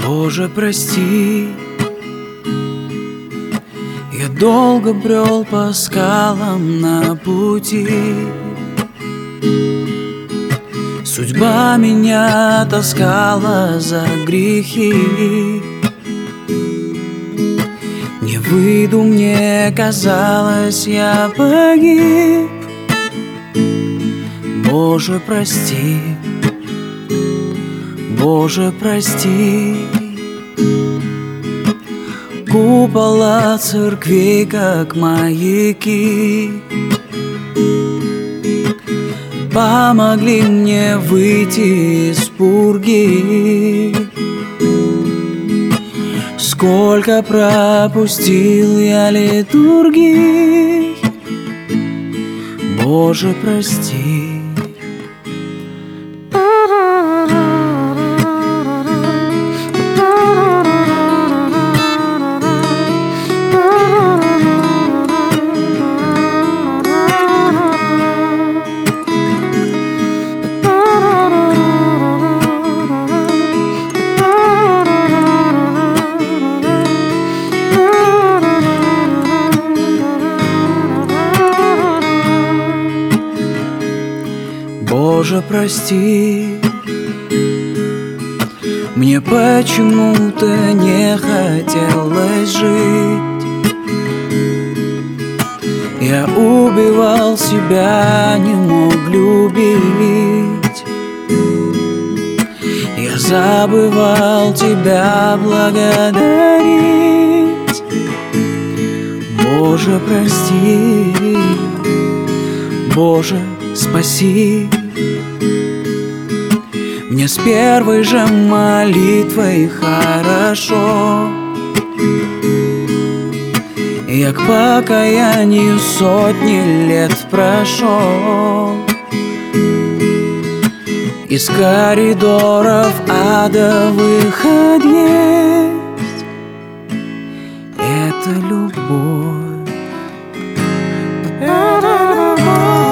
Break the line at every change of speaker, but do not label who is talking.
Боже, прости, я долго брел по скалам на пути. Судьба меня таскала за грехи. Не выйду, мне казалось, я погиб. Боже, прости, Боже, прости. Купола церквей, как маяки, помогли мне выйти из пурги. Сколько пропустил я литургий, Боже, прости. Боже, прости, мне почему-то не хотелось жить. Я убивал себя, не мог любить. Я забывал тебя благодарить. Боже, прости, Боже, спаси. Мне с первой же молитвой хорошо. Я к покаянию сотни лет прошел. Из коридоров ада выход есть. Это любовь. Это любовь.